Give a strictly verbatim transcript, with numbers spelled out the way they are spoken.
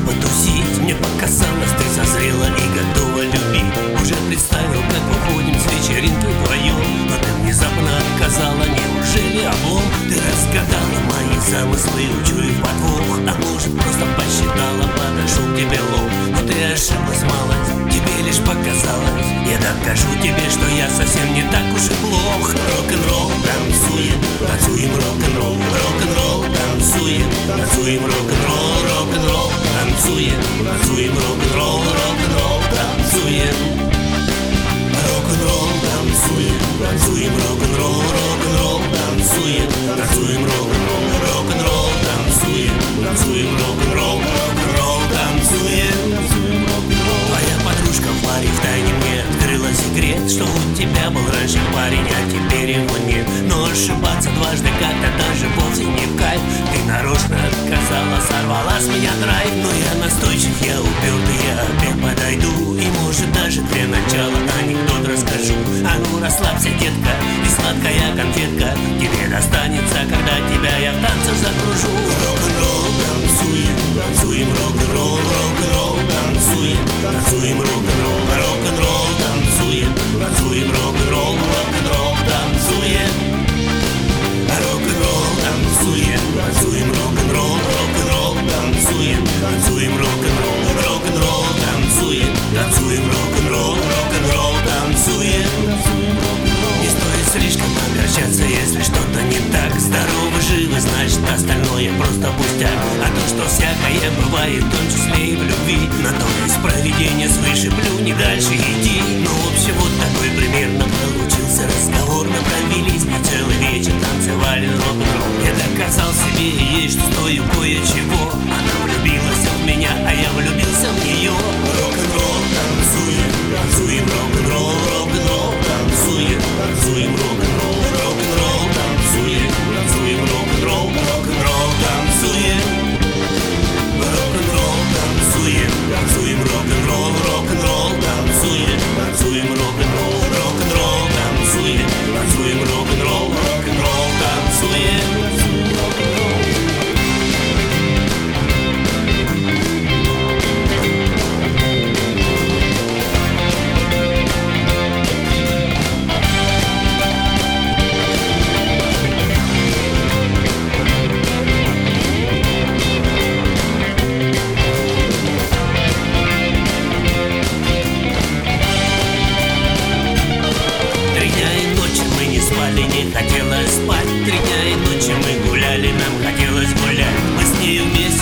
потусить. Мне показалось, ты созрела и готова любить. Уже представил, как выходим с вечеринки вдвоем, но ты внезапно отказала, неужели облом? Ты разгадала мои замыслы, учуяв подвох. А может, просто посчитала, подошел к тебе лоб. Но ты ошиблась, малость, тебе лишь показалось. Я докажу тебе, что я совсем не так уж и плох. Рок-н-ролл танцуем, танцуем рок-н-ролл. Рок-н-ролл танцуем, танцуем рок-н-ролл. Рок-н-ролл танцуем, танцуем рок-н-ролл. Рок-н-ролл танцуем. Рок-н-ролл танцуем, танцуем рок-н-ролл. Рок-н-ролл танцуем, танцуем рок-н-ролл. Рок-н-ролл танцуем, танцуем рок-н-ролл. Рок-н-ролл танцуем. Твоя подружка в баре втайне мне открыла секрет, что у тебя был раньше парень, а теперь его нет. Но ошибаться дважды как-то даже вовсе не в кайф. Ты нарочно отказала, сорвала с меня драйв. Но я настойчив, я упертый, я опять подойду. И может даже для начала анекдот расскажу. А ну расслабься, детка, и сладкая конфетка тебе достанется, когда тебя я в танце закружу. Рок-н-ролл танцуем, танцуем рок-н-ролл. Рок-н-ролл танцуем, танцуем рок-н-ролл. Рок-н-ролл танцуем, танцуем рок-н-ролл. Рок-н-ролл танцуем. Рок-н-ролл танцуем, танцуем рок-н-ролл. Рок-н-ролл танцуем, танцуем рок-н-ролл. Рок-н-ролл танцуем, танцуем рок-н-ролл. Рок-н-ролл танцуем. Не стоит слишком огорчаться, если что-то не так. Здоровы, живы, значит остальное просто пустяк. А то, что всякое бывает, в том числе и в любви, на то есть провидение свыше, плюнь и дальше иди. Ну, в общем, вот такой примерно получился разговор. Мы провели с ней целый вечер, танцевали рок-н-ролл. Я доказал себе и ей, что стою кое-чего. Она влюбилась в меня, а я влюбился в нее. Рок-н-ролл танцуем, танцуем рок-н-ролл. Рок-н-ролл танцуем, танцуем рок-н-ролл. Рок-н-ролл танцуем, танцуем рок-н-ролл. Рок-н-ролл танцуем. Рок-н-ролл танцуем, танцуем рок-н-ролл. Рок-н-ролл танцуем, танцуем рок-н-ролл. Рок-н-ролл танцуем, танцуем рок-н-ролл. Рок-н-ролл танцуем. Не хотелось спать, три дня и ночи мы гуляли, нам хотелось гулять. Мы с ней вместе